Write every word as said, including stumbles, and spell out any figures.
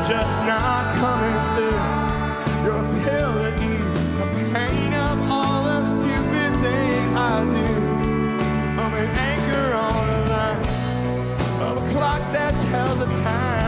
just not coming through. You're a pill that ease the pain of all the stupid things I do. I'm an anchor on a line of a clock that tells the time.